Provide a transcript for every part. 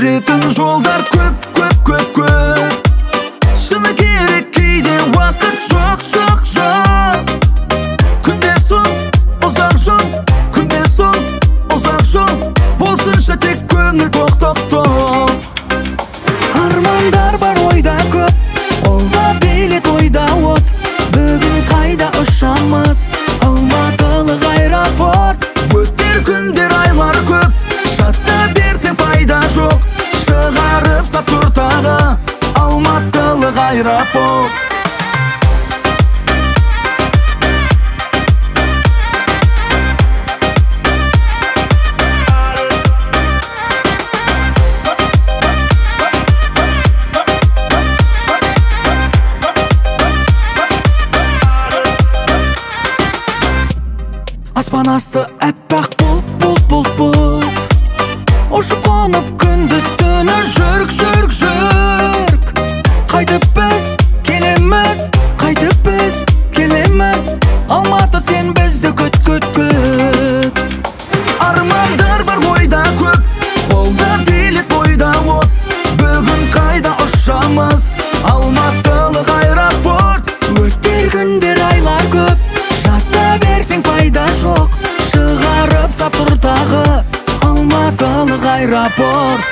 жүретін жолдар көп көп көп көп. Шыны керек кейде уақыт жоқ жоқ жоқ. Күнде соң ұзақ жол, күнде соң ұзақ жол, болсыншы тек көңіл тоқ тоқ тоқ. Армандар бар ойда көп, қолда билет ойда от. Бүгін қайда ұшамыз, Алматылық аэропорт. Өтер күндер айлар көп, шатта берсең пайда жоқ. Шығарып сап тұр тағы Алматылық аэропорт. Аспан асты әппақ бұлт бұлт бұлт бұлт. Ұшып қонып күндіз түні жүрк жүрк жүрк. Қайтып біз келеміз, қайтып біз келеміз. Алматы сен бізді күт күт күт. Армандар бар ойда көп, қолда билет бойда от. Бүгін қайда ұшамыз, Алматылық аэропорт. Өтер күндер айлар көп, жата берсең пайда жоқ. Шығарып сап тұр тағы Алматылық аэропорт.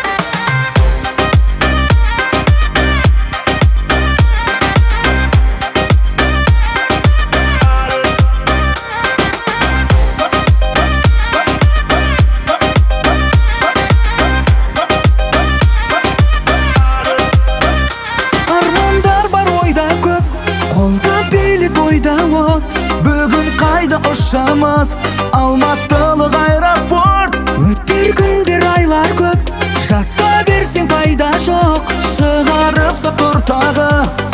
Армандар бар ойда көп, қолда билет ойда от. Бүгін қайда ұшамыз, Алматылық аэропорт. Өтер күндер айлар көп, жата берсең пайда жоқ. Шығарып сап тұр тағы